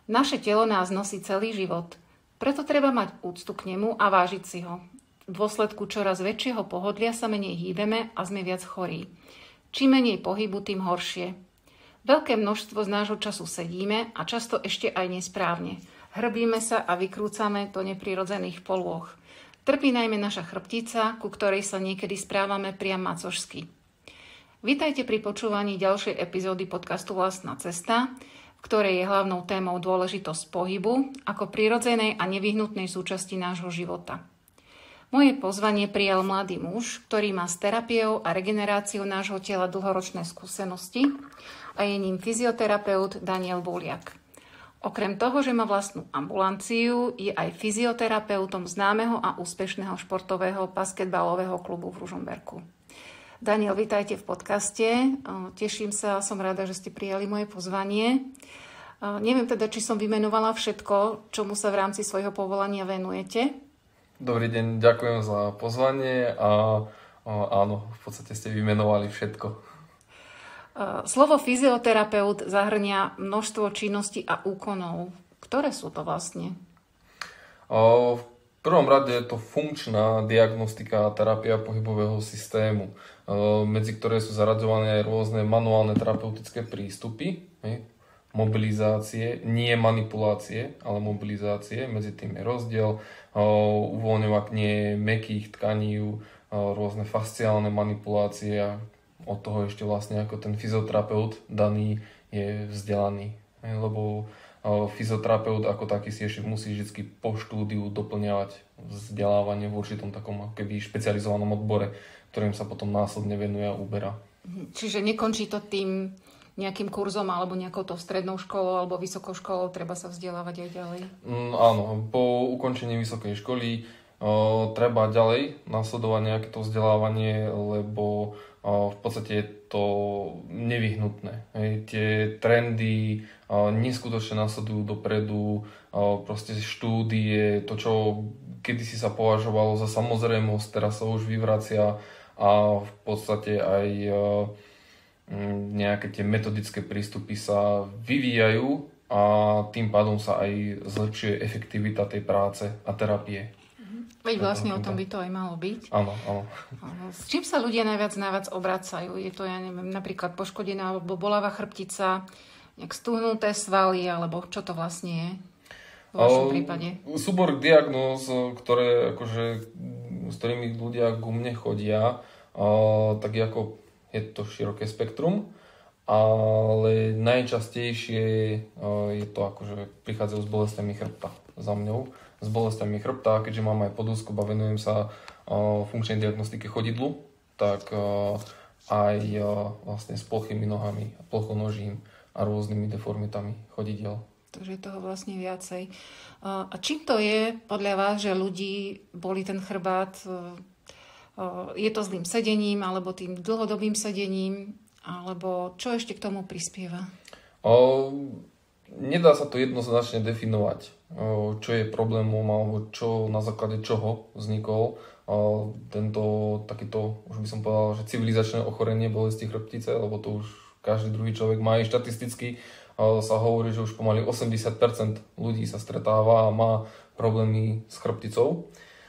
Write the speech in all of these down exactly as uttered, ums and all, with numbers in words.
Naše telo nás nosí celý život, preto treba mať úctu k nemu a vážiť si ho. V dôsledku čoraz väčšieho pohodlia sa menej hýbeme a sme viac chorí. Čím menej pohybu, tým horšie. Veľké množstvo z nášho času sedíme a často ešte aj nesprávne. Hrbíme sa a vykrúcame do neprirodzených polôch. Trpí najmä naša chrbtica, ku ktorej sa niekedy správame priam macožsky. Vítajte pri počúvaní ďalšej epizódy podcastu Vlastná cesta, v ktorej je hlavnou témou dôležitosť pohybu ako prirodzenej a nevyhnutnej súčasti nášho života. Moje pozvanie prijal mladý muž, ktorý má s terapiou a regeneráciou nášho tela dlhoročné skúsenosti a je ním fyzioterapeut Daniel Buliak. Okrem toho, že má vlastnú ambulanciu, je aj fyzioterapeutom známeho a úspešného športového basketbalového klubu v Ružomberku. Daniel, vítajte v podcaste. Teším sa, som rada, že ste prijali moje pozvanie. Neviem teda, či som vymenovala všetko, čomu sa v rámci svojho povolania venujete. Dobrý deň, ďakujem za pozvanie a, a áno, v podstate ste vymenovali všetko. Slovo fyzioterapeut zahrňa množstvo činností a úkonov. Ktoré sú to vlastne? O, v prvom rade je to funkčná diagnostika a terapia pohybového systému, o, medzi ktoré sú zaraďované aj rôzne manuálne terapeutické prístupy, hej, mobilizácie, nie manipulácie, ale mobilizácie, medzi tým je rozdiel, o, uvoľňovanie mäkkých tkaní, o, rôzne fasciálne manipulácie. Od toho ešte vlastne ako ten fyzioterapeut daný je vzdelaný. Lebo fyzioterapeut ako taký si ešte musí vždy po štúdiu doplňavať vzdelávanie v určitom takom keby špecializovanom odbore, ktorým sa potom následne venuje a uberá. Čiže nekončí to tým nejakým kurzom alebo nejakou to strednou školou alebo vysokou školou, treba sa vzdelávať aj ďalej? Mm, áno, po ukončení vysokej školy o, treba ďalej nasledovať nejaké to vzdelávanie, lebo v podstate je to nevyhnutné. Hej. Tie trendy neskutočne nasledujú dopredu, proste štúdie, to, čo kedysi sa považovalo za samozrejmosť, teraz sa už vyvracia a v podstate aj nejaké tie metodické prístupy sa vyvíjajú a tým pádom sa aj zlepšuje efektivita tej práce a terapie. Veď vlastne o tom by to aj malo byť. Áno, áno. S čím sa ľudia najviac najviac obracajú? Je to, ja neviem, napríklad poškodená alebo bolavá chrbtica, nejak stuhnuté svaly, alebo čo to vlastne je v vašom prípade? Súbor diagnóz, ktoré, akože, s ktorými ľudia ku mne chodia, tak je, ako, je to široké spektrum, ale najčastejšie je to, akože prichádzajú s bolestiami chrbta za mňou. S bolestiami chrbta, keďže mám aj podúskup a venujem sa uh, funkčnej diagnostike chodidlu, tak uh, aj uh, vlastne s plochými nohami, plochonožím a rôznymi deformitami chodidiel. Takže je toho vlastne viacej. Uh, a čím to je podľa vás, že ľudí boli ten chrbát? Uh, uh, je to zlým sedením, alebo tým dlhodobým sedením, alebo čo ešte k tomu prispieva? Uh, nedá sa to jednoznačne definovať, čo je problémom alebo čo, na základe čoho vznikol tento takýto, už by som povedal, že civilizačné ochorenie bolesti chrbtice, lebo to už každý druhý človek má aj štatisticky. Sa hovorí, že už pomaly osemdesiat percent ľudí sa stretáva a má problémy s chrbticou.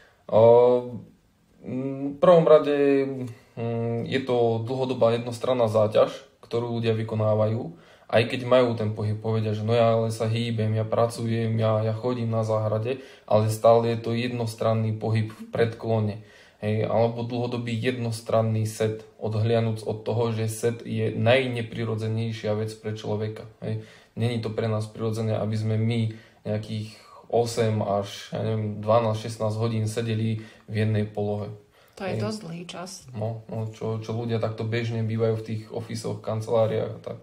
V prvom rade je to dlhodobá jednostranná záťaž, ktorú ľudia vykonávajú. Aj keď majú ten pohyb, povedia, že no ja ale sa hýbem, ja pracujem, ja, ja chodím na záhrade, ale stále je to jednostranný pohyb v predklone. Hej, alebo dlhodobý jednostranný set, odhlianuc od toho, že set je najneprirodzenejšia vec pre človeka. Hej. Není to pre nás prirodzené, aby sme my nejakých osem až ja neviem, dvanásť šestnásť hodín sedeli v jednej polohe. To je Hej. dosť dlhý čas. No, no čo, čo ľudia takto bežne bývajú v tých ofisoch, kanceláriách a tak.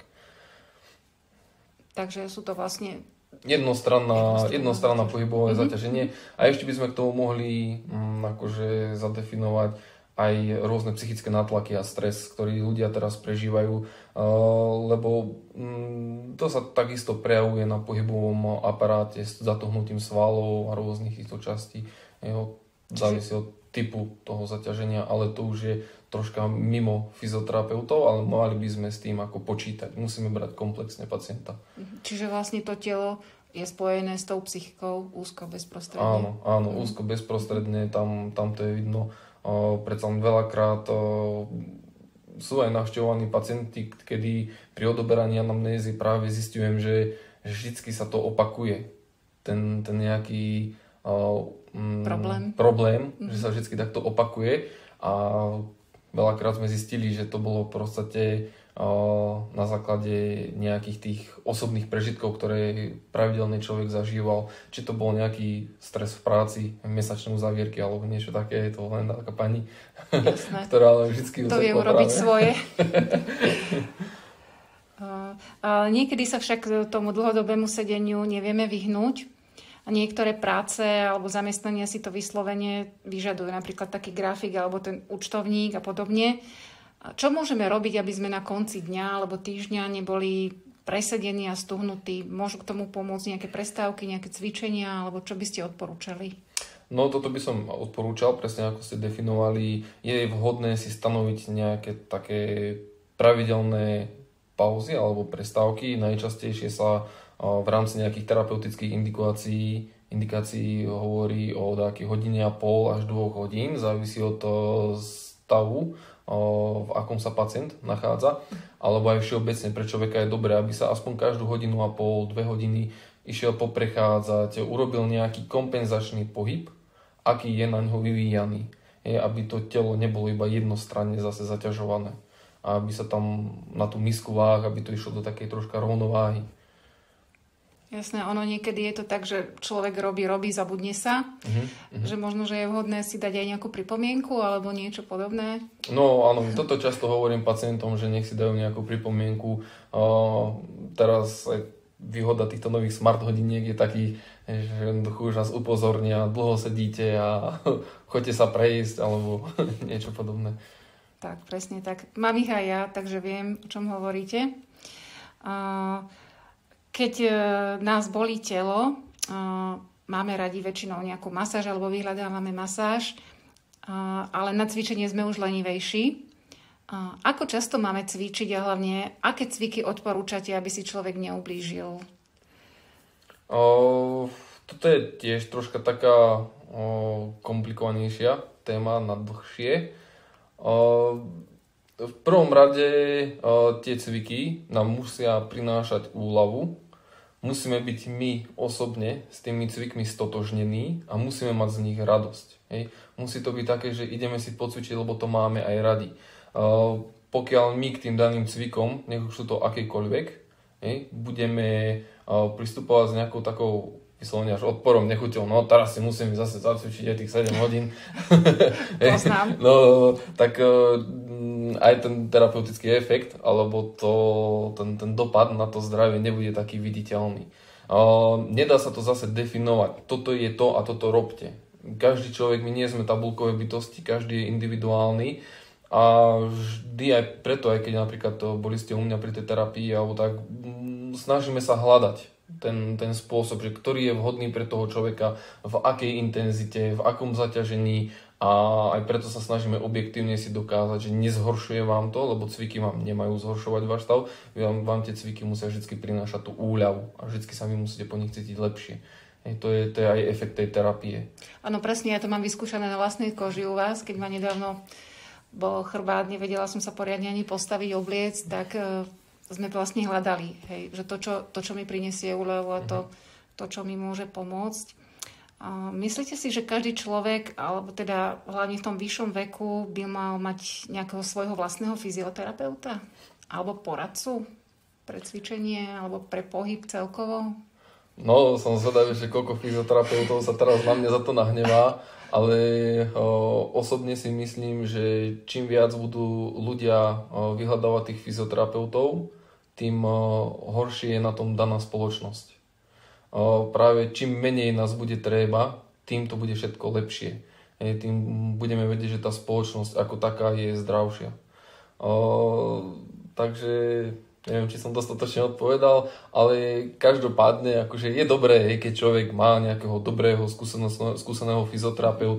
Takže sú to vlastne jednostranná, jednostranná pohybové mm-hmm. zaťaženie. A ešte by sme k tomu mohli mm, akože zadefinovať aj rôzne psychické nátlaky a stres, ktorý ľudia teraz prežívajú, uh, lebo mm, to sa takisto prejavuje na pohybovom aparáte s zatuhnutím svalov a rôznych týchto častí. Jeho závisí od typu toho zaťaženia, ale to už je troška mimo fyzioterapeutov, ale mali by sme s tým ako počítať. Musíme brať komplexne pacienta. Čiže vlastne to telo je spojené s tou psychikou úzko bezprostredne. Áno, áno, úzko bezprostredne, tam, tam to je vidno. O, predsa len veľakrát o, sú aj navštevovaní pacienti, kedy pri odoberaní anamnézy práve zistujem, že, že vždycky sa to opakuje. Ten, ten nejaký o, mm, problém, problém mm-hmm. že sa vždycky takto opakuje a veľakrát sme zistili, že to bolo v podstate na základe nejakých tých osobných prežitkov, ktoré pravidelne človek zažíval. Či to bol nejaký stres v práci, mesačné uzavierky alebo niečo také, je to len taká pani, ktorá ale vždycky to vie urobiť svoje. Niekedy sa však tomu dlhodobému sedeniu nevieme vyhnúť. A niektoré práce alebo zamestnania si to vyslovene vyžadujú, napríklad taký grafik alebo ten účtovník a podobne. Čo môžeme robiť, aby sme na konci dňa alebo týždňa neboli presedení a stuhnutí? Môžu k tomu pomôcť nejaké prestávky, nejaké cvičenia, alebo čo by ste odporúčali? No toto by som odporúčal, presne ako ste definovali. Je vhodné si stanoviť nejaké také pravidelné pauzy alebo prestávky. Najčastejšie sa v rámci nejakých terapeutických indikácií, indikácií hovorí o takých hodine a pol až dvoch hodín. Závisí od stavu, v akom sa pacient nachádza, alebo aj všeobecne pre človeka je dobré, aby sa aspoň každú hodinu a pol, dve hodiny išiel poprechádzať, urobil nejaký kompenzačný pohyb, aký je na ňo vyvíjaný, je, aby to telo nebolo iba jednostranne zase zaťažované a aby sa tam na tú misku váh, aby to išlo do takej troška rovnováhy. Jasné, ono niekedy je to tak, že človek robí, robí, zabudne sa. Uh-huh, uh-huh. Že možno, že je vhodné si dať aj nejakú pripomienku alebo niečo podobné. No áno, toto často hovorím pacientom, že nech si dajú nejakú pripomienku. Uh, teraz aj výhoda týchto nových smart hodiniek je taký, že už nás upozornia, dlho sedíte a choďte sa prejsť alebo niečo podobné. Tak, presne tak. Mám ich aj ja, takže viem, o čom hovoríte. Uh, Keď nás bolí telo, máme radi väčšinou nejakú masáž alebo vyhľadávame masáž, ale na cvičenie sme už lenivejší. Ako často máme cvičiť a hlavne, aké cviky odporúčate, aby si človek neublížil? O, toto je tiež troška taká o, komplikovanejšia téma na dlhšie. O, v prvom rade o, tie cviky nám musia prinášať úľavu. Musíme byť my osobne s tými cvikmi stotožnení a musíme mať z nich radosť. Hej. Musí to byť také, že ideme si pocvičiť, lebo to máme aj radi. Uh, pokiaľ my k tým daným cvikom, nech už sú to akékoľvek, hej, budeme uh, pristupovať s nejakou takou vyslovene až odporom, nechuťou, no teraz si musím zase zacvičiť aj tých sedem hodín. Poznám. No, tak uh, aj ten terapeutický efekt, alebo to, ten, ten dopad na to zdravie nebude taký viditeľný. Uh, nedá sa to zase definovať. Toto je to a toto robte. Každý človek, my nie sme tabulkové bytosti, každý je individuálny a vždy aj preto, aj keď napríklad to boli ste u mňa pri tej terapii, alebo tak m, snažíme sa hľadať ten, ten spôsob, že ktorý je vhodný pre toho človeka, v akej intenzite, v akom zaťažení. A aj preto sa snažíme objektívne si dokázať, že nezhoršuje vám to, lebo cviky vám nemajú zhoršovať váš stav. Vám, vám tie cviky musia vždy prinášať tú úľavu a vždy sa vy musíte po nich cítiť lepšie. Hej, to, je, to je aj efekt tej terapie. Áno, presne, ja to mám vyskúšané na vlastnej koži u vás, keď ma nedávno bol chrbát, nevedela som sa poriadne ani postaviť, obliec, tak e, sme vlastne hľadali, hej, že to čo, to, čo mi prinesie úľavu a to, to, čo mi môže pomôcť. Myslíte si, že každý človek, alebo teda hlavne v tom vyššom veku, by mal mať nejakého svojho vlastného fyzioterapeuta? Alebo poradcu pre cvičenie, alebo pre pohyb celkovo? No, som zvedavý, že koľko fyzioterapeutov sa teraz na mňa za to nahnevá, ale o, osobne si myslím, že čím viac budú ľudia o, vyhľadávať tých fyzioterapeutov, tým o, horšie je na tom daná spoločnosť. Práve čím menej nás bude treba, tým to bude všetko lepšie. Tým budeme vedieť, že tá spoločnosť ako taká je zdravšia. Takže neviem, či som dostatočne odpovedal, ale každopádne akože je dobré, keď človek má nejakého dobrého skúseného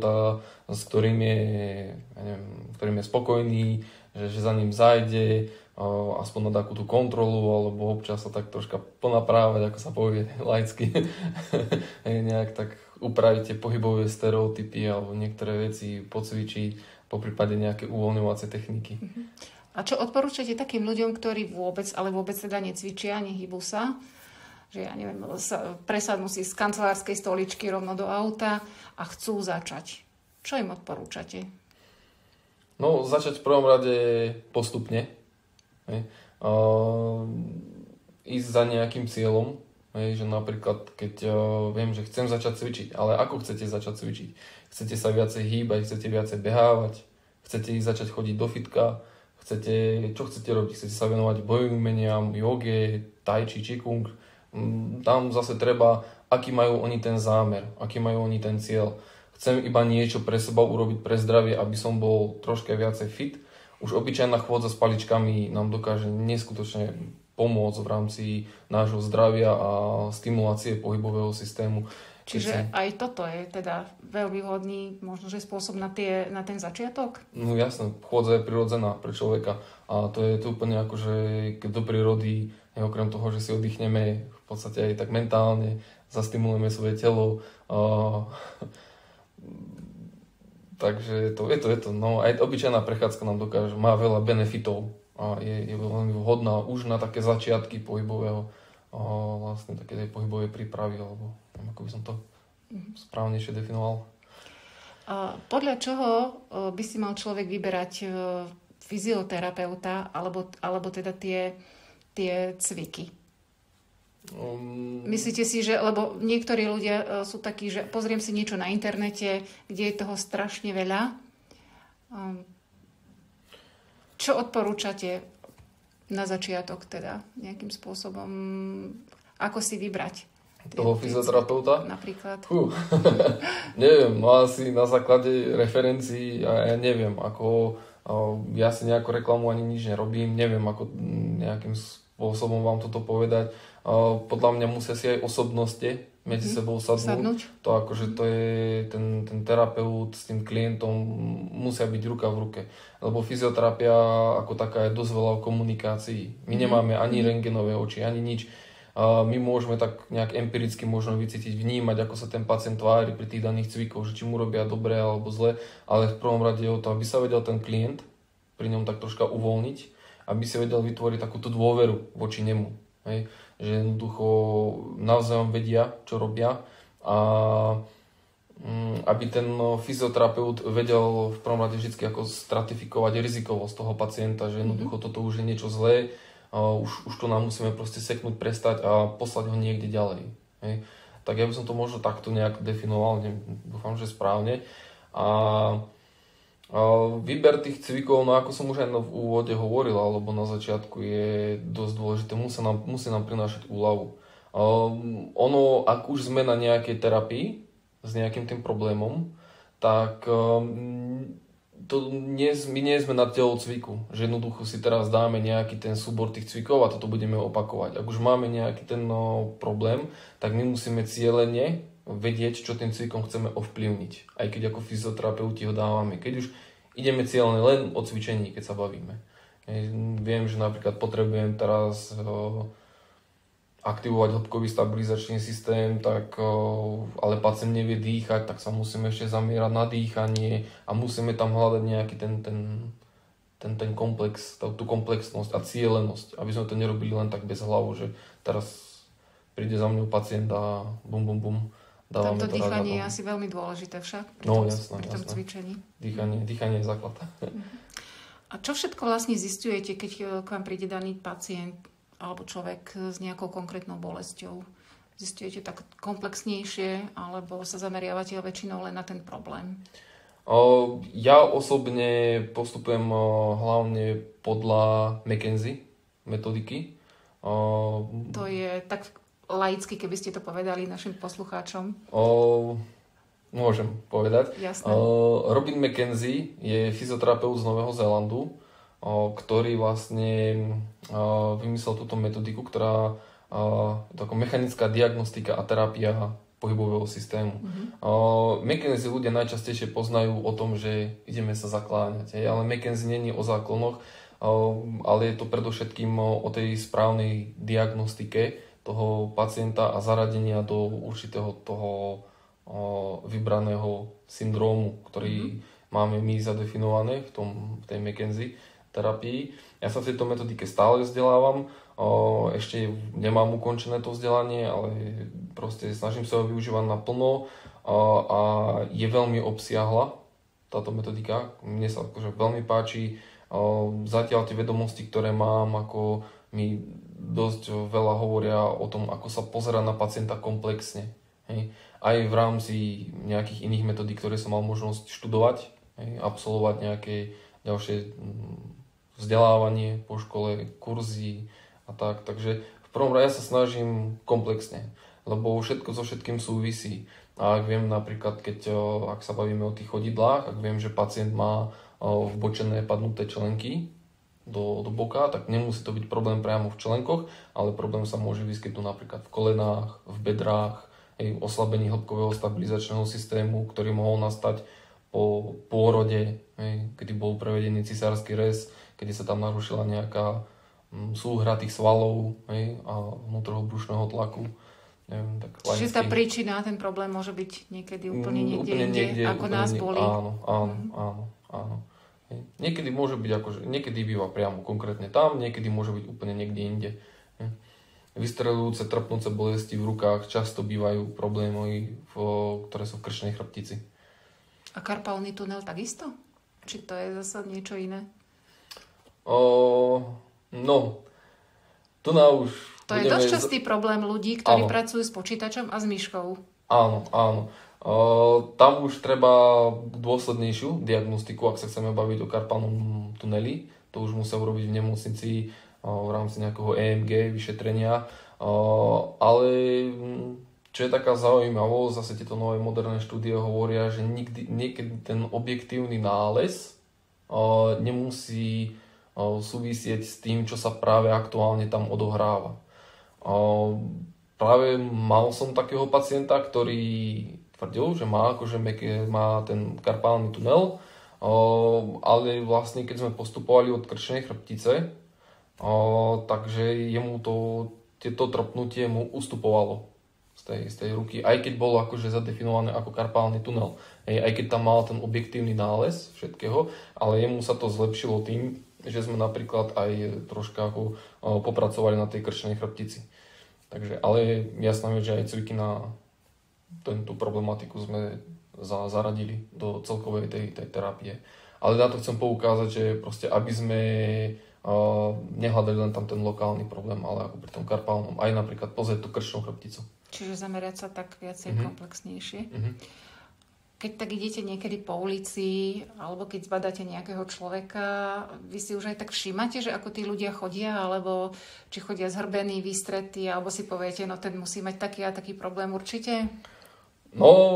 fyzioterapeuta, s ktorým je, ja neviem, ktorým je spokojný, že, že za ním zájde, aspoň na takú tú kontrolu, alebo občas sa tak troška ponaprávať, ako sa povie laicky. Nejak tak upraviť tie pohybové stereotypy alebo niektoré veci pocvičiť, poprípade nejaké uvoľňovacie techniky. A čo odporúčate takým ľuďom, ktorí vôbec, ale vôbec teda necvičia, nehýbu sa? Že ja neviem, sa presadnú si z kancelárskej stoličky rovno do auta a chcú začať. Čo im odporúčate? No, začať v prvom rade postupne. Uh, ísť za nejakým cieľom. Hej, že napríklad, keď uh, viem, že chcem začať cvičiť, ale ako chcete začať cvičiť? Chcete sa viacej hýbať, chcete viacej behávať, chcete ísť začať chodiť do fitka, chcete, čo chcete robiť? Chcete sa venovať bojovým umeniam, joge, tai chi, qigong. Tam zase treba, aký majú oni ten zámer, aký majú oni ten cieľ. Chcem iba niečo pre seba urobiť pre zdravie, aby som bol troška viacej fit. Už obyčajná chôdza s paličkami nám dokáže neskutočne pomôcť v rámci nášho zdravia a stimulácie pohybového systému. Čiže aj toto je teda veľmi vhodný možno, že spôsob na, tie, na ten začiatok? No jasné, chôdza je prirodzená pre človeka a to je to úplne ako, že keď do prírody, okrem toho, že si oddychneme v podstate aj tak mentálne, zastimulujeme svoje telo. Uh, takže to, je to, je to. No, aj obyčajná prechádzka nám dokáže, má veľa benefitov a je, je veľmi vhodná už na také začiatky pohybového, uh, vlastne také pohybové prípravy, alebo neviem, ako by som to správnejšie definoval. A podľa čoho by si mal človek vyberať fyzioterapeuta alebo, alebo teda tie, tie cviky? Um... Myslíte si, že, lebo niektorí ľudia sú takí, že pozriem si niečo na internete, kde je toho strašne veľa. Čo odporúčate na začiatok teda nejakým spôsobom? Ako si vybrať? Toho fyzioterapeuta? Napríklad. Fú. Neviem, no asi na základe referencií, a ja neviem, ako ja si nejakú reklamu ani nič nerobím, neviem, ako nejakým spôsobom vám toto povedať. Podľa mňa musia si aj osobnosti medzi mm-hmm. sebou sadnúť. sadnúť. To akože to je ten, ten terapeut s tým klientom musia byť ruka v ruke. Lebo fyzioterapia ako taká je dosť veľa o komunikácii. My mm-hmm. nemáme ani mm-hmm. rentgenové oči, ani nič. A my môžeme tak nejak empiricky možno vycítiť, vnímať, ako sa ten pacient tvári pri tých daných cvikoch, že či mu robia dobre alebo zle, ale v prvom rade je o to, aby sa vedel ten klient pri ňom tak troška uvoľniť, aby si vedel vytvoriť takúto dôveru voči nemu. Hej? Že jednoducho navzájom vedia, čo robia a aby ten fyzioterapeut vedel v prvom rade vždy ako stratifikovať rizikovosť toho pacienta, že jednoducho toto už je niečo zlé, Uh, už, už to nám musíme proste seknúť, prestať a poslať ho niekde ďalej. Hej. Tak ja by som to možno takto nejak definoval, ne, dúfam, že správne. A, a výber tých cvikov, no ako som už aj v úvode hovoril, alebo na začiatku, je dosť dôležité, musí nám, musí nám prinášať úľavu. Uh, ono, ak už sme na nejakej terapii s nejakým tým problémom, tak um, to nie, my nie sme na telocviku, že jednoducho si teraz dáme nejaký ten súbor tých cvikov a toto budeme opakovať. Ak už máme nejaký ten no, problém, tak my musíme cieľene vedieť, čo tým cvikom chceme ovplyvniť. Aj keď ako fyzioterapeuti ho dávame. Keď už ideme cieľene len o cvičení, keď sa bavíme. Viem, že napríklad potrebujem teraz o, aktivovať hĺbkový stabilizačný systém, tak, ale pacient nevie dýchať, tak sa musíme ešte zamierať na dýchanie a musíme tam hľadať nejaký ten, ten, ten, ten komplex, tú komplexnosť a cielenosť, aby sme to nerobili len tak bez hlavu, že teraz príde za mňou pacient a bum, bum, bum. Tamto dýchanie je asi veľmi dôležité však pri, no, tom, jasné, pri tom jasné. cvičení. Dýchanie, dýchanie je základ. A čo všetko vlastne zisťujete, keď k vám príde daný pacient alebo človek s nejakou konkrétnou bolesťou? Zisťujete tak komplexnejšie, alebo sa zameriavate väčšinou len na ten problém? Ja osobne postupujem hlavne podľa McKenzie metodiky. To je tak laicky, keby ste to povedali našim poslucháčom. Môžem povedať. Jasné. Robin McKenzie je fyzioterapeut z Nového Zélandu, ktorý vlastne vymyslel túto metodiku, ktorá je to ako mechanická diagnostika a terapia pohybového systému. Mm-hmm. McKenzie ľudia najčastejšie poznajú o tom, že ideme sa zakláňať, ale McKenzie nie je o záklonoch. ale je to predovšetkým o tej správnej diagnostike toho pacienta a zaradenia do určitého toho vybraného syndrómu, ktorý mm-hmm. máme my zadefinované v, tom, v tej McKenzie terapii. Ja sa v tejto metodike stále vzdelávam, ešte nemám ukončené to vzdelanie, ale proste snažím sa ho využívať naplno a je veľmi obsiahla táto metodika. Mne sa akože veľmi páči. Zatiaľ tie vedomosti, ktoré mám, ako mi dosť veľa hovoria o tom, ako sa pozerá na pacienta komplexne. Hej. Aj v rámci nejakých iných metodík, ktoré som mal možnosť študovať, hej, absolvovať nejaké ďalšie vzdelávanie po škole, kurzy a tak. Takže v prvom rade sa snažím komplexne, lebo všetko so všetkým súvisí. A ak viem napríklad, keď ak sa bavíme o tých chodidlách, ak viem, že pacient má vbočené padnuté členky do, do boka, tak nemusí to byť problém priamo v členkoch, ale problém sa môže vyskytnúť napríklad v kolenách, v bedrách, aj oslabení hĺbkového stabilizačného systému, ktorý mohol nastať po pôrode, aj, kedy bol prevedený cisársky rez, kedy sa tam narušila nejaká m, súhra tých svalov aj, a vnútrohĺbrušného tlaku. Neviem, tak Čiže laicky. Tá príčina, ten problém môže byť niekedy úplne niekde, úplne niekde, niekde ako úplne nás boli. Áno, áno, mm. áno, áno. Niekedy môže byť akože, niekedy býva priamo konkrétne tam, niekedy môže byť úplne niekde inde. Vystrelujúce, trpnúce bolesti v rukách často bývajú problémy, v, ktoré sú v krčnej chrbtici. A karpálny tunel takisto? Či to je zase niečo iné? O, no, tu na už... To je dosť častý z... problém ľudí, ktorí áno. pracujú s počítačom a s myškou. Áno, áno. Uh, tam už treba dôslednejšiu diagnostiku, ak sa chceme baviť o karpálnom tuneli. To už musia urobiť v nemocnici uh, v rámci nejakého é em gé vyšetrenia. Uh, ale čo je taká zaujímavosť, zase tieto nové moderné štúdie hovoria, že nikdy, niekedy ten objektívny nález uh, nemusí uh, súvisieť s tým, čo sa práve aktuálne tam odohráva. Uh, práve mal som takého pacienta, ktorý tvrdil, že má, akože má ten karpálny tunel, ale vlastne keď sme postupovali od krčnej chrbtice, takže jemu to, tieto trpnutie mu ustupovalo z tej, z tej ruky, aj keď bolo akože zadefinované ako karpálny tunel, aj keď tam mal ten objektívny nález všetkého, ale jemu sa to zlepšilo tým, že sme napríklad aj troška ako popracovali na tej krčnej chrbtici. Takže, ale jasná vec, že aj cviky na tento problematiku sme za, zaradili do celkovej tej, tej terapie. Ale na to chcem poukázať, že proste aby sme uh, nehľadali len tam ten lokálny problém, ale ako pri tom karpálnom, aj napríklad pozrieť tú krčnú chrbticu. Čiže zamerať sa tak viacej mm-hmm. komplexnejšie. Mm-hmm. Keď tak idete niekedy po ulici, alebo keď zbadáte nejakého človeka, vy si už aj tak všímate, že ako tí ľudia chodia, alebo či chodia zhrbení, vystretí, alebo si poviete, no ten musí mať taký a taký problém určite? No,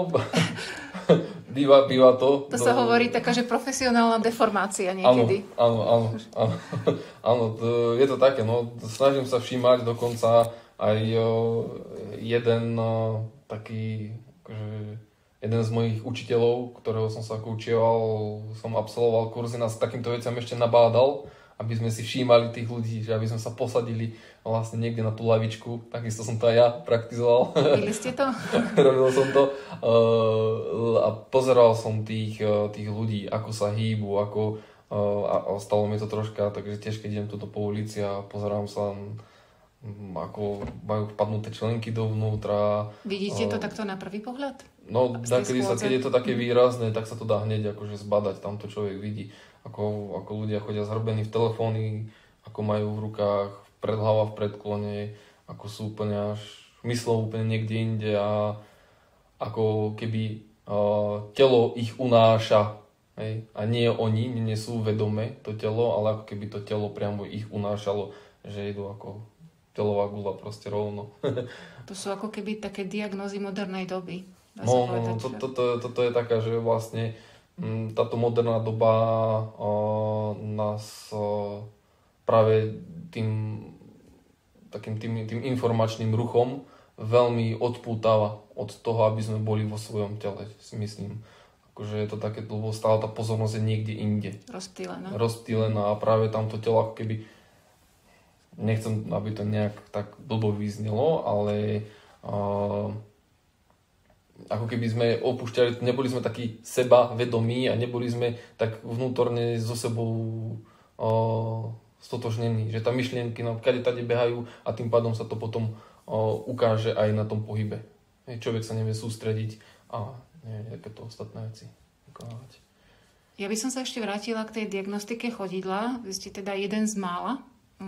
býva, býva to. To sa no, hovorí taká, že profesionálna deformácia niekedy. Áno, áno, áno. Áno, to, je to také, no, snažím sa všímať, dokonca aj o, jeden o, taký, akože, jeden z mojich učiteľov, ktorého som sa ako učieval, som absolvoval kurzy, nás takýmto veciam ešte nabádal, aby sme si všímali tých ľudí, že aby sme sa posadili vlastne niekde na tú lavičku. Takisto som to aj ja praktizoval. Robili ste to? Robil som to. Uh, a pozeral som tých, uh, tých ľudí, ako sa hýbu, ako, uh, a, a stalo mi to troška, takže tiež keď idem tuto po ulici a pozerám sa, um, ako majú vpadnuté členky dovnútra. Vidíte uh, to takto na prvý pohľad? No, takedy sa, keď je to také výrazné, tak sa to dá hneď akože zbadať, tam to človek vidí. Ako, ako ľudia chodia zhrbení v telefóny, ako majú v rukách predhlava v predklone, ako sú úplne až myslou úplne niekde inde a ako keby uh, telo ich unáša. Hej? A nie oni, nie sú vedomé to telo, ale ako keby to telo priamo ich unášalo, že idú ako telová gula proste rovno. To sú ako keby také diagnózy modernej doby. No, no, to, to, to, toto je taká, že vlastne táto moderná doba uh, nás uh, práve tým takým tým, tým informačným ruchom veľmi odpútava od toho, aby sme boli vo svojom tele, si myslím. akože je to také, lebo stále tá pozornosť je niekde inde. Rozptýlená. Rozptýlená a práve tam to telo ako keby, nechcem, aby to nejak tak blbo vyznelo, ale uh, ako keby sme opúšťali, neboli sme takí seba vedomí a neboli sme tak vnútorne so sebou uh, stotožnení, že tá myšlienky nám kade tade behajú a tým pádom sa to potom uh, ukáže aj na tom pohybe. Človek sa nevie sústrediť a nevie takéto ostatné veci vykonávať. Ja by som sa ešte vrátila k tej diagnostike chodidla. Vy ste teda jeden z mála,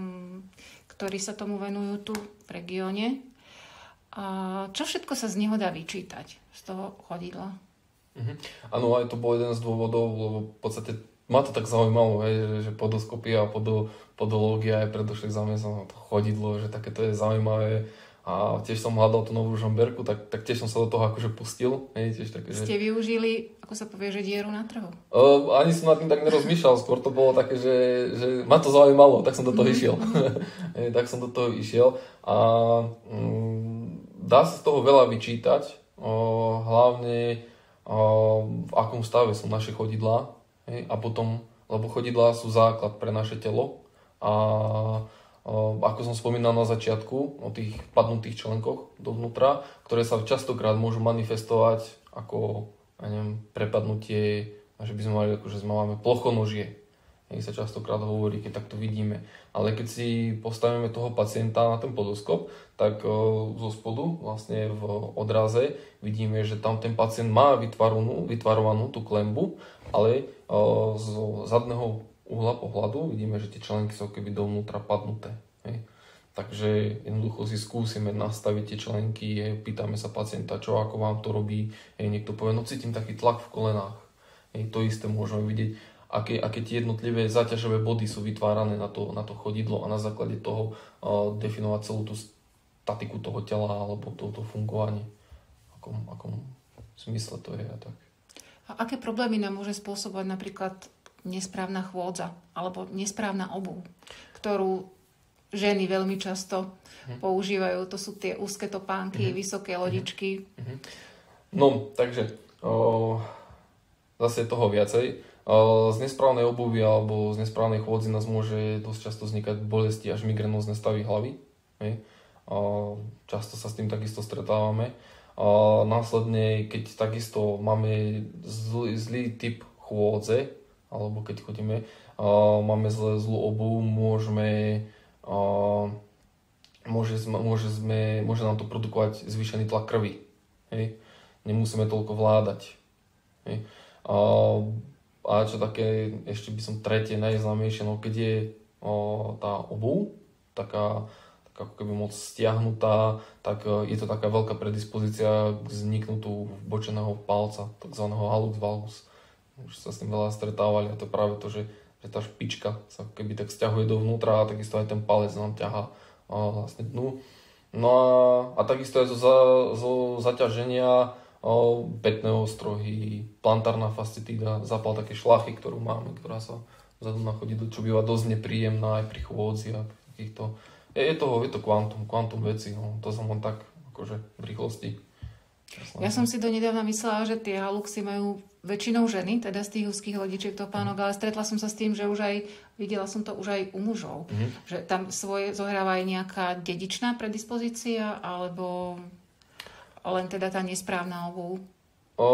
ktorí sa tomu venujú tu v regióne. A čo všetko sa z neho dá vyčítať, z toho chodidla? Áno, uh-huh. aj to bol jeden z dôvodov, lebo v podstate ma to tak zaujímalo, hej, že, že podoskopia a podo, podológia je predošlých zamestnané to chodidlo, že takéto je zaujímavé. A tiež som hľadal tú novú žomberku, tak, tak tiež som sa do toho akože pustil. Hej, tiež také, že... Ste využili, ako sa povie, že dieru na trhu? Uh, ani som nad tým tak nerozmýšľal, skôr to bolo také, že, že ma to zaujímalo, tak som do toho mm-hmm. išiel. tak som do toho išiel. A um, dá sa z toho veľa vyčítať, uh, hlavne uh, v akom stave sú naše chodidlá. Hej, a potom, lebo chodidlá sú základ pre naše telo. A ako som spomínal na začiatku, o tých padnutých členkoch dovnútra, ktoré sa častokrát môžu manifestovať ako, ja neviem, prepadnutie, že by sme mali, akože sme máme plochonožie. Hej, sa častokrát hovorí, keď takto vidíme. Ale keď si postavíme toho pacienta na ten podoskop, tak o, zo spodu, vlastne v odraze, vidíme, že tam ten pacient má vytvarovanú, vytvarovanú tú klembu, ale o, z zadného uhla pohľadu vidíme, že tie členky sú keby dovnútra padnuté. Hej. Takže jednoducho si skúsime nastaviť tie členky, hej, pýtame sa pacienta, čo ako vám to robí. Hej, niekto povie, no cítim taký tlak v kolenách. Hej, to isté môžeme vidieť, aké, aké tie jednotlivé záťažové body sú vytvárané na to, na to chodidlo a na základe toho uh, definovať celú tú statiku toho tela alebo toto fungovanie. V akom, akom zmysle to je a tak. A aké problémy nám môže spôsobovať napríklad nesprávna chôdza alebo nesprávna obuv, ktorú ženy veľmi často hm. používajú. To sú tie úzke topánky, hm. vysoké lodičky. Hm. No, takže o, zase toho viacej. O, z nesprávnej obuvy alebo z nesprávnej chôdzy nás môže dosť často vznikať bolesti až migrénózne stavy hlavy. Hej. O, často sa s tým takisto stretávame. O, následne, keď takisto máme zlý, zlý typ chôdze, alebo keď chodíme, uh, máme zle, zlú obuv, môžeme, uh, môže, môže, sme, môže nám to produkovať zvýšený tlak krvi. Hej? Nemusíme toľko vládať. Hej? Uh, a čo také, ešte by som tretie najznámejšie, no keď je uh, tá obuv, taká, taká ako keby moc stiahnutá, tak uh, je to taká veľká predispozícia k vzniknutiu bočeného palca, takzvaného hallux valgus. Už sa s tým veľa stretávali a to je práve to, že, že tá špička sa keby tak stiahuje dovnútra a takisto aj ten palec nám ťahá vlastne dnu. No a, a takisto aj zo, za, zo zaťaženia o, pätné ostrohy, plantárna fascitída, zápal také šlachy, ktorú máme, ktorá sa vzadu na chodidle, čo býva dosť nepríjemná aj pri chôdzi a takýchto. Je, je toho, je to kvantum, kvantum veci, no, to som len tak akože v rýchlosti. Ja som si donedávna myslela, že tie haluxy majú väčšinou ženy, teda z tých úzkých lodičiek topánok, mm. ale stretla som sa s tým, že už aj, videla som to už aj u mužov. Mm. Že tam svoje zohráva aj nejaká dedičná predispozícia, alebo len teda tá nesprávna obuv? O,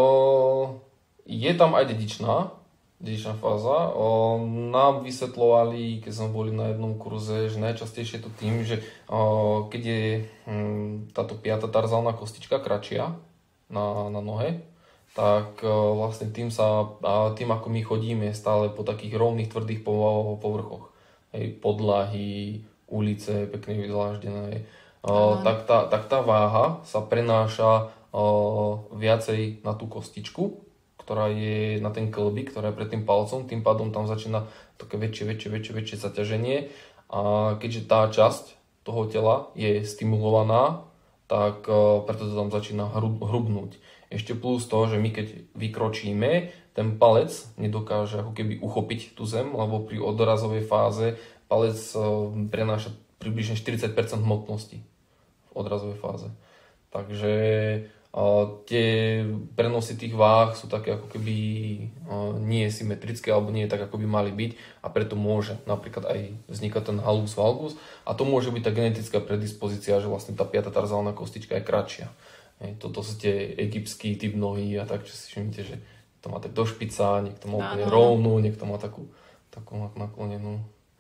je tam aj dedičná, dedičná fáza. O, nám vysvetľovali, keď sme boli na jednom kurze, že najčastejšie je to tým, že o, keď je hm, táto piata tarzálna kostička kratšia na, na nohe, tak o, vlastne tým, sa, a tým, ako my chodíme stále po takých rovných, tvrdých povrchoch, hej, podlahy, ulice, pekne vyzláždené, o, tak, tá, tak tá váha sa prenáša o, viacej na tú kostičku, ktorá je na ten klby, ktorá je pred tým palcom, tým pádom tam začína také väčšie, väčšie, väčšie, väčšie zaťaženie a keďže tá časť toho tela je stimulovaná, tak uh, preto to tam začína hrub, hrubnúť. Ešte plus to, že my keď vykročíme, ten palec nedokáže ako keby uchopiť tú zem, lebo pri odorazovej fáze palec uh, prenáša približne štyridsať percent hmotnosti v odrazovej fáze. Takže tie prenosy tých váh sú také ako keby nie symetrické alebo nie tak ako by mali byť a preto môže napríklad aj vznikať ten halus valgus a to môže byť tá genetická predispozícia, že vlastne tá piata tarzálna kostička je kratšia. Hej, toto sú tie egyptský typ nohy a tak, čo si všimnite, že to má tak do špica, niekto má úplne rovnú, niekto má takú, takú naklonenú.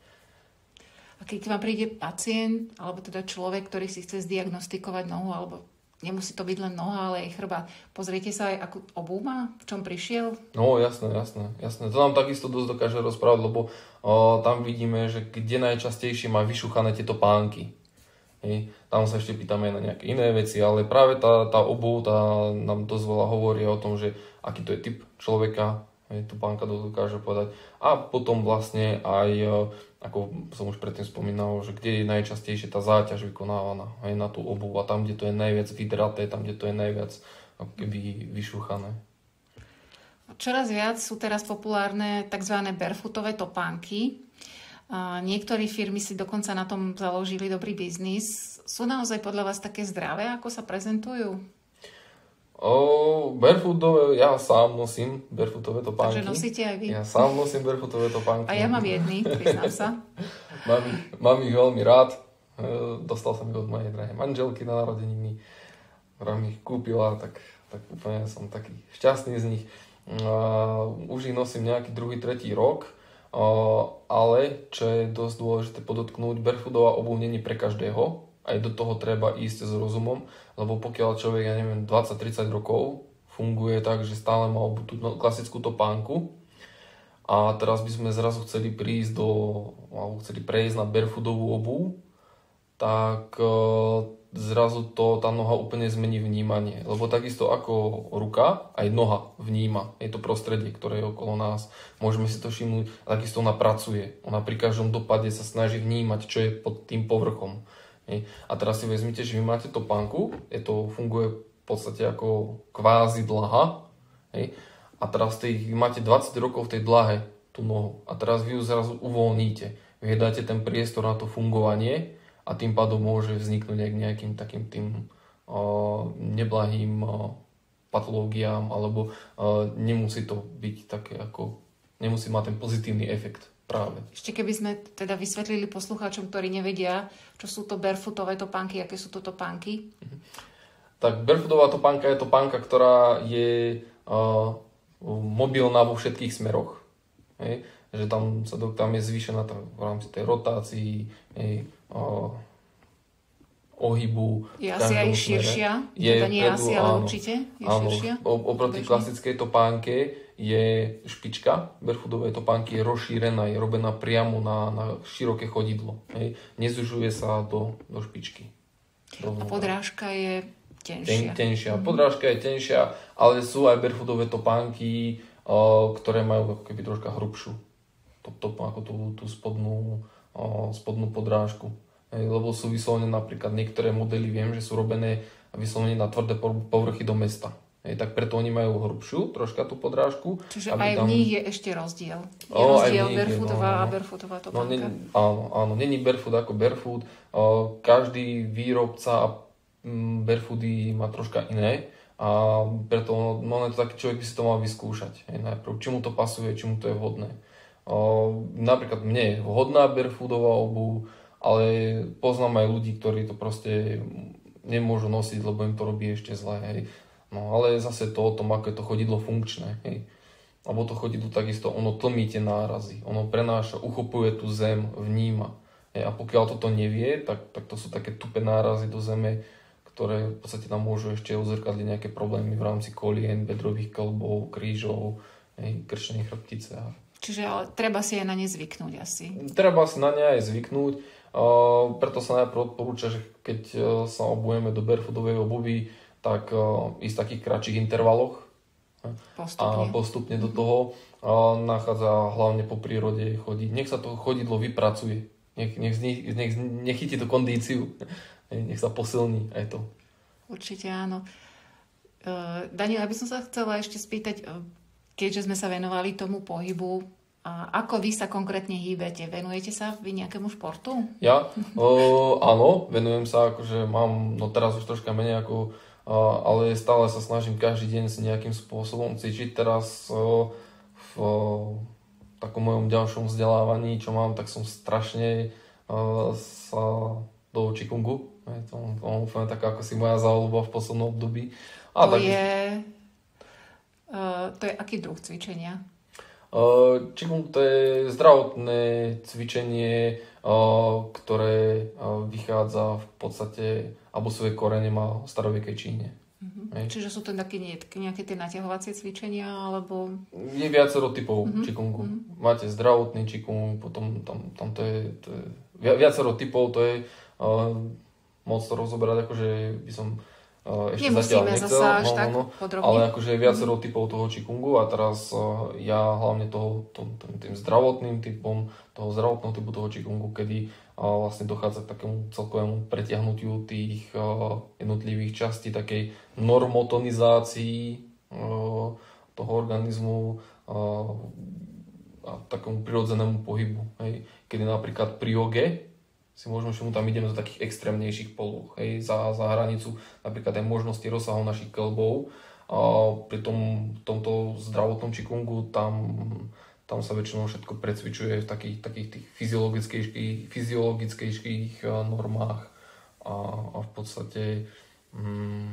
A keď vám príde pacient, alebo teda človek, ktorý si chce zdiagnostikovať nohu, alebo nemusí to byť len noha, ale aj chrbát, pozriete sa aj, akú obuv má, v čom prišiel? No jasné, jasné, jasné. To nám takisto dosť dokáže rozprávať, lebo o, tam vidíme, že kde najčastejšie má vyšuchané tieto pánky. Hej. Tam sa ešte pýtame na nejaké iné veci, ale práve tá, tá obuv tá nám dosť veľa hovorí o tom, že aký to je typ človeka, hej, tu pánka dokáže povedať. A potom vlastne aj, ako som už predtým spomínal, že kde je najčastejšie tá záťaž vykonávaná, hej, na tú obuv a tam, kde to je najviac vydraté, tam, kde to je najviac ako keby vyšuchané. Čoraz viac sú teraz populárne tzv. Barefootové topánky. A niektorí firmy si dokonca na tom založili dobrý biznis. Sú naozaj podľa vás také zdravé, ako sa prezentujú? O, barefootové, ja sám nosím barefootové topánky. Takže nosíte aj vy? Ja sám nosím barefootové topánky. A ja mám jedny, priznám sa. mám, mám ich veľmi rád. Dostal som ich od mojej drahej manželky na narodeniny. Ktorá mi ich kúpila, tak, tak úplne som taký šťastný z nich. Uh, už ich nosím nejaký druhý, tretí rok. Uh, ale, čo je dosť dôležité podotknúť, barefootová obuv není pre každého. Aj do toho treba ísť s rozumom, lebo pokiaľ človek, ja neviem, dvadsať tridsať rokov funguje tak, že stále má obuv tú klasickú topánku a teraz by sme zrazu chceli prísť do, alebo chceli prejsť na barefootovú obuv, tak uh, zrazu to tá noha úplne zmení vnímanie. Lebo takisto ako ruka, aj noha vníma. Je to prostredie, ktoré je okolo nás. Môžeme si to všimnúť. A takisto ona pracuje. Ona pri každom dopade sa snaží vnímať, čo je pod tým povrchom. A teraz si vezmite, že vy máte topánku. Je to funguje v podstate ako kvázi dlaha. A teraz tej, máte dvadsať rokov v tej dlahe tú nohu. A teraz vy ju zrazu uvoľníte. Vy dáte ten priestor na to fungovanie a tým pádom môže vzniknúť nejakým takým tým uh, neblahým uh, patológiám, alebo uh, nemusí to byť také ako, nemusí mať ten pozitívny efekt práve. Ešte keby sme teda vysvetlili poslucháčom, ktorí nevedia, čo sú to barefootové topánky, aké sú to topánky? Mhm. Tak barefootová topánka je topánka, ktorá je uh, mobilná vo všetkých smeroch. Hej? Že tam, sa, tam je zvýšená tá, v rámci tej rotácii, hej, o, ohybu. Je asi aj širšia? Je, teda nie predu, asi, ale áno, určite je áno, širšia? Oproti klasickej topánke je špička barefootovej topánky je rozšírená, je robená priamo na, na široké chodidlo. Hej. Nezužuje sa do, do špičky. Do a podrážka je tenšia? Ten, tenšia. Mm-hmm. Podrážka je tenšia, ale sú aj barefootové topánky, o, ktoré majú ako keby troška hrubšiu. To, to, ako tú, tú spodnú, o, spodnú podrážku. Hej, lebo sú vyslovene napríklad niektoré modely, viem, že sú robené vyslovene na tvrdé povrchy do mesta. Hej, tak preto oni majú hrubšiu troška tú podrážku. Čiže aj tam... v nich je ešte rozdiel. Je o, rozdiel barefootová no, no. a barefootová topánka. No, áno, áno, není barefoot ako barefoot. O, každý výrobca m, barefoody má troška iné. A preto no, to taký človek by si to mal vyskúšať. Hej, najprv, či mu to pasuje, či mu to je vhodné. O, napríklad mne je vhodná barefootová obuv, ale poznám aj ľudí, ktorí to proste nemôžu nosiť, lebo im to robí ešte zle. Hej. No ale zase to o tom, ako je to chodidlo funkčné. Hej. Lebo to chodidlo takisto, ono tlmí tie nárazy, ono prenáša, uchopuje tú zem, vníma. Hej. A pokiaľ toto nevie, tak, tak to sú také tupé nárazy do zeme, ktoré v podstate tam môžu ešte odzrkadliť nejaké problémy v rámci kolien, bedrových kĺbov, krížov, hej, krčnej chrbtice. Čiže ale treba si aj na ne zvyknúť asi. Treba si na ne aj zvyknúť, uh, preto sa najprv odporúča, že keď uh, sa obujeme do barefootovej obuvy, tak uh, ísť v takých kratších intervaloch postupne. a postupne do toho uh, nachádza hlavne po prírode chodiť. Nech sa to chodidlo vypracuje, nech, nech, nech, nech nechytí tú kondíciu, nech sa posilní aj to. Určite áno. Uh, Daniel, aby som sa chcela ešte spýtať, uh, keďže sme sa venovali tomu pohybu, a ako vy sa konkrétne hýbete? Venujete sa vy nejakému športu? Ja? O, áno, venujem sa, akože mám, no teraz už troška menej ako ale stále sa snažím každý deň si nejakým spôsobom cvičiť. Teraz v takom mojom ďalšom vzdelávaní, čo mám, tak som strašne sa do Qigongu. To je úplne taká ako si moja záľuba v poslednom období. A to tak... je... Uh, to je aký druh cvičenia? Uh, Qigong to je zdravotné cvičenie, uh, ktoré uh, vychádza v podstate, alebo svoje korene má v starovekej Číne. Uh-huh. Čiže sú to také nejaké tie naťahovacie cvičenia, alebo... Je viacero typov uh-huh. Qigongu. Uh-huh. Máte zdravotný Qigong, potom tam, tam to je, to je viacero typov, to je uh, moc to rozoberať, akože by som uh, ešte Nemusíme zatiaľ nechcel, zasa až no, tak no, podrobne. Ale akože je viacero uh-huh. typov toho Qigongu a teraz uh, ja hlavne toho, tom, tým, tým zdravotným typom, toho zdravotného typu toho Qigongu, kedy uh, vlastne dochádza k takému celkovému pretiahnutiu tých uh, jednotlivých častí, takej normotonizácii uh, toho organizmu uh, a takému prirodzenému pohybu. Hej. Kedy napríklad pri joge si môžeme, že mu tam ideme do takých extrémnejších polôch, hej, za, za hranicu napríklad aj možnosti rozsahov našich kĺbov. A pri tom, tomto zdravotnom Qigongu tam, tam sa väčšinou všetko precvičuje v takých, takých tých fyziologickejších, fyziologickejších normách a, a v podstate mm,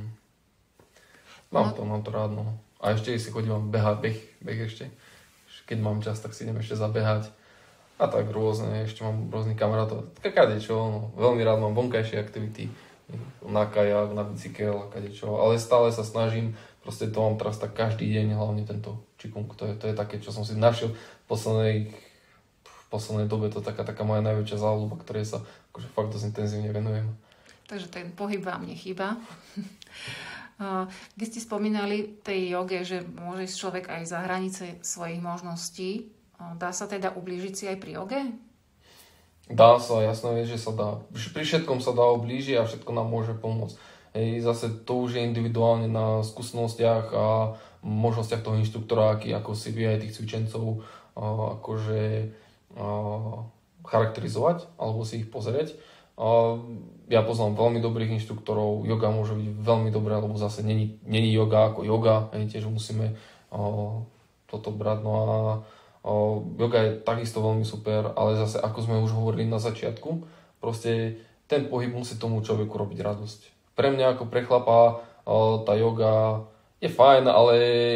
mám, to, mám to rád. No. A ešte si chodím behať, beh, beh ešte. Keď mám čas, tak si idem ešte zabehať. A tak rôzne, ešte mám rôznych kamarátov, kadečo, no, veľmi rád mám vonkajšie aktivity, na kajak, na bicykel a kadečo, ale stále sa snažím, proste to mám teraz tak každý deň, hlavne tento Qigong, to je, to je také, čo som si našiel v poslednej, v poslednej dobe, to je taká, taká moja najväčšia záľuba, ktorej sa akože fakt dosť intenzívne venujem. Takže ten pohyb vám nechýba. Vy ste spomínali tej joge, že môže ísť človek aj za hranice svojich možností. Dá sa teda ublížiť si aj pri joge? Dá sa, jasné je, že sa dá. Pri všetkom sa dá ublížiť a všetko nám môže pomôcť. Hej, zase to už je individuálne na skúsenostiach a možnostiach toho inštruktora, aký, ako si vie aj tých cvičencov a, akože a, charakterizovať alebo si ich pozrieť. A, ja poznám veľmi dobrých inštruktorov, joga môže byť veľmi dobrá, lebo zase není, není joga ako joga, hej, tiež musíme a, toto brať. No a O, yoga je takisto veľmi super, ale zase ako sme už hovorili na začiatku, proste ten pohyb musí tomu človeku robiť radosť. Pre mňa ako pre chlapa o, tá yoga je fajn, ale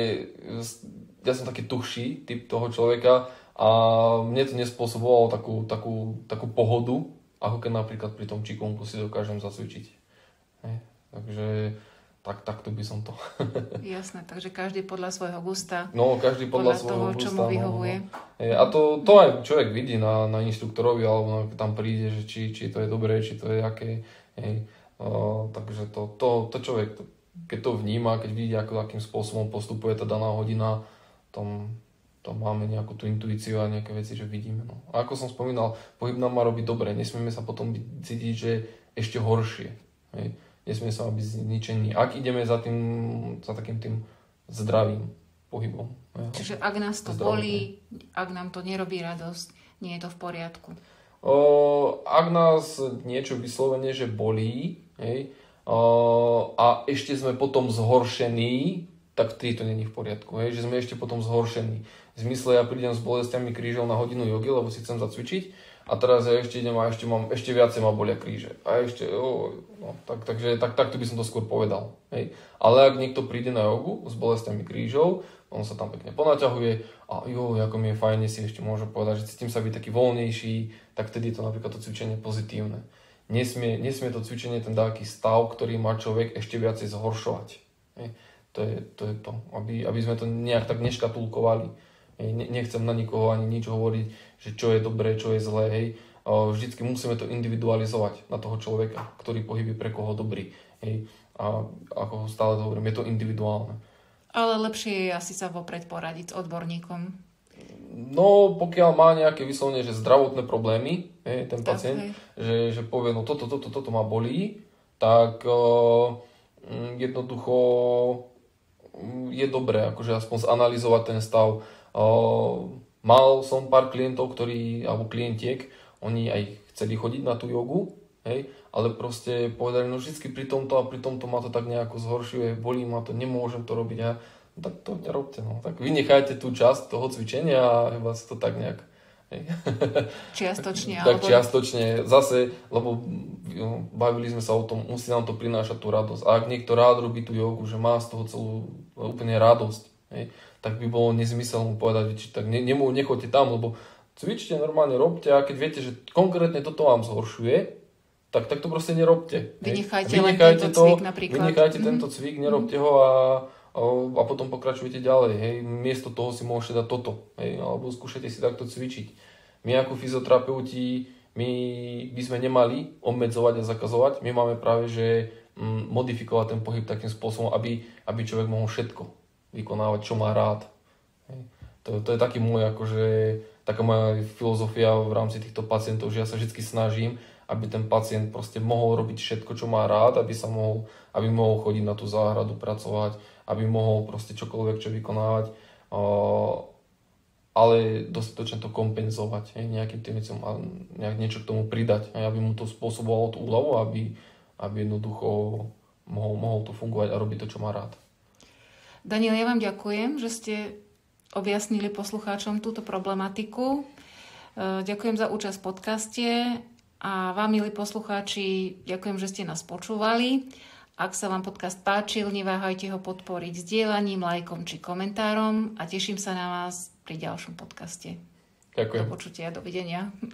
ja som taký tuhší typ toho človeka a mne to nespôsobovalo takú, takú, takú pohodu, ako keď napríklad pri tom Qigongu si dokážem zacvičiť. Hej. Takže Tak, takto by som to. Jasné, takže každý podľa svojho gusta. No, každý podľa, podľa svojho toho, gusta. čo mu vyhovuje. No, no. A to, to aj človek vidí na, na inštruktorovi, alebo tam príde, že či, či to je dobré, či to je aké. Hej. Uh, takže to, to, to človek, to, keď to vníma, keď vidí, ako, akým spôsobom postupuje tá daná hodina, tam, tam máme nejakú tú intuíciu a nejaké veci, že vidíme. No. A ako som spomínal, pohyb nám má robiť dobre, nesmieme sa potom cítiť, že ešte horšie. Hej. Nesmie sa byť zničený, ak ideme za tým, za takým tým zdravým pohybom. Ja. Čiže ak nás to zdravotne bolí, ak nám to nerobí radosť, nie je to v poriadku. O, ak nás niečo vyslovene, že bolí, hej, o, a ešte sme potom zhoršení, tak vtedy to nie je v poriadku. Hej, že sme ešte potom zhoršení. V zmysle, ja prídem s bolestiami krížov na hodinu jogy, lebo si chcem zacvičiť, a teraz ja ešte idem a ešte, mám, ešte viacej ma bolia kríže. A ešte, oh, no, tak, takže tak, takto by som to skôr povedal. Hej. Ale ak niekto príde na jogu s bolestiami krížov, on sa tam pekne ponaťahuje a jo, ako mi je fajne, si ešte môže povedať, že cítim sa byť taký voľnejší, tak vtedy je to napríklad to cvičenie pozitívne. Nesmie, nesmie to cvičenie ten taký stav, ktorý má človek ešte viacej zhoršovať. Hej. To je to, je to aby, aby sme to nejak tak neškatulkovali. Hej. Nechcem na nikoho ani nič hovoriť, že čo je dobré, čo je zlé, hej. Vždycky musíme to individualizovať na toho človeka, ktorý pohyb je pre koho dobrý, hej. A ako stále to hovorím, je to individuálne. Ale lepšie je asi sa vopred poradiť s odborníkom. No, pokiaľ má nejaké vyslovene, že zdravotné problémy, hej, ten tak, pacient, že, že povie, no toto, toto, toto ma bolí, tak uh, jednoducho je dobré, akože aspoň zanalizovať ten stav. Uh, Mal som pár klientov, ktorí, alebo klientiek, oni aj chceli chodiť na tú jogu, hej, ale proste povedali, no vždycky pri tomto a pri tomto ma to tak nejako zhoršuje, bolí ma to, nemôžem to robiť a no, tak to nerobte, no. Tak vynechajte tú časť toho cvičenia a vás to tak nejak hej. Čiastočne. Tak alebo... čiastočne, zase, lebo jo, bavili sme sa o tom, musí nám to prinášať tú radosť. A ak niekto rád robí tú jogu, že má z toho celú úplne radosť, hej, tak by bolo nezmysel mu povedať, či tak ne, nemô, nechoďte tam, lebo cvičte, normálne robte a keď viete, že konkrétne toto vám zhoršuje, tak, tak to proste nerobte. Vynechajte, vynechajte len tento to, cvik napríklad. Vynechajte mm-hmm. tento cvik, nerobte ho a, a potom pokračujte ďalej. Hej. Miesto toho si môžete dať toto. Hej. Alebo skúšajte si takto cvičiť. My ako fyzioterapeuti, my by sme nemali obmedzovať a zakazovať. My máme práve, že mm, modifikovať ten pohyb takým spôsobom, aby, aby človek mohol všetko vykonávať, čo má rád. Hej. To, to je taký môj, akože, taká moja filozofia v rámci týchto pacientov, že ja sa vždy snažím, aby ten pacient proste mohol robiť všetko, čo má rád, aby sa mohol, aby mohol chodiť na tú záhradu, pracovať, aby mohol proste čokoľvek čo vykonávať, uh, ale dostatočne to kompenzovať, hej, nejakým tým vecom a nejak niečo k tomu pridať, hej, aby mu to spôsobovalo tú úľavu, aby, aby jednoducho mohol, mohol to fungovať a robiť to, čo má rád. Daniel, ja vám ďakujem, že ste objasnili poslucháčom túto problematiku. Ďakujem za účasť v podcaste. A vám, milí poslucháči, ďakujem, že ste nás počúvali. Ak sa vám podcast páčil, neváhajte ho podporiť zdieľaním, lajkom či komentárom a teším sa na vás pri ďalšom podcaste. Ďakujem. Do počutia, dovidenia.